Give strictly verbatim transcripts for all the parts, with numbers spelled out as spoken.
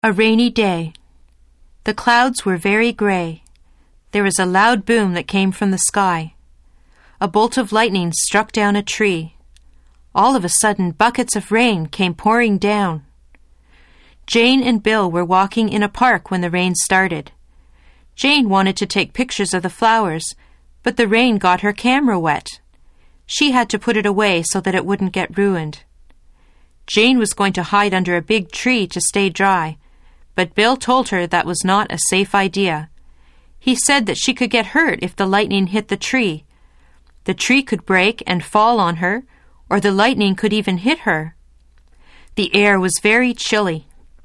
A rainy day. The clouds were very gray. There was a loud boom that came from the sky. A bolt of lightning struck down a tree. All of a sudden, buckets of rain came pouring down. Jane and Bill were walking in a park when the rain started. Jane wanted to take pictures of the flowers, but the rain got her camera wet. She had to put it away so that it wouldn't get ruined. Jane was going to hide under a big tree to stay dry, but Bill told her that was not a safe idea. He said that she could get hurt if the lightning hit the tree. The tree could break and fall on her, or the lightning could even hit her. The air was very chilly.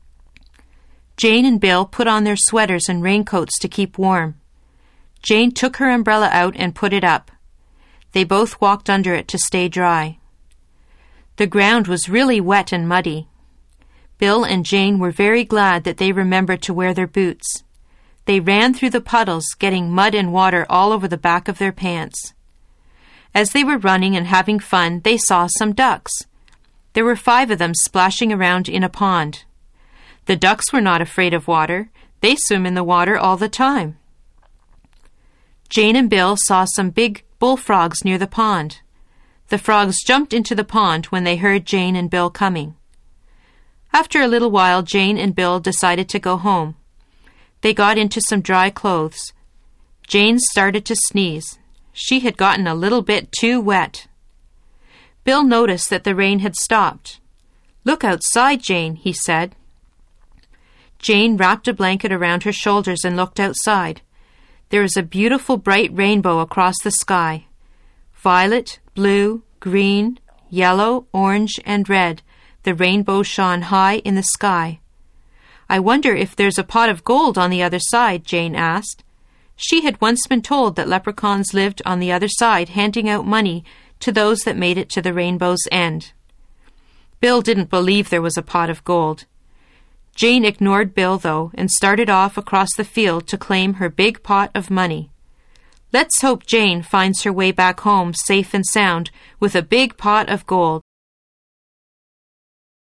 Jane and Bill put on their sweaters and raincoats to keep warm. Jane took her umbrella out and put it up. They both walked under it to stay dry. The ground was really wet and muddy. Bill and Jane were very glad that they remembered to wear their boots. They ran through the puddles, getting mud and water all over the back of their pants. As they were running and having fun, they saw some ducks. There were five of them splashing around in a pond. The ducks were not afraid of water. They swim in the water all the time. Jane and Bill saw some big bullfrogs near the pond. The frogs jumped into the pond when they heard Jane and Bill coming. After a little while, Jane and Bill decided to go home. They got into some dry clothes. Jane started to sneeze. She had gotten a little bit too wet. Bill noticed that the rain had stopped. "Look outside, Jane," he said. Jane wrapped a blanket around her shoulders and looked outside. There was a beautiful bright rainbow across the sky. Violet, blue, green, yellow, orange, and red. The rainbow shone high in the sky. "I wonder if there's a pot of gold on the other side," Jane asked. She had once been told that leprechauns lived on the other side, handing out money to those that made it to the rainbow's end. Bill didn't believe there was a pot of gold. Jane ignored Bill, though, and started off across the field to claim her big pot of money. Let's hope Jane finds her way back home safe and sound with a big pot of gold.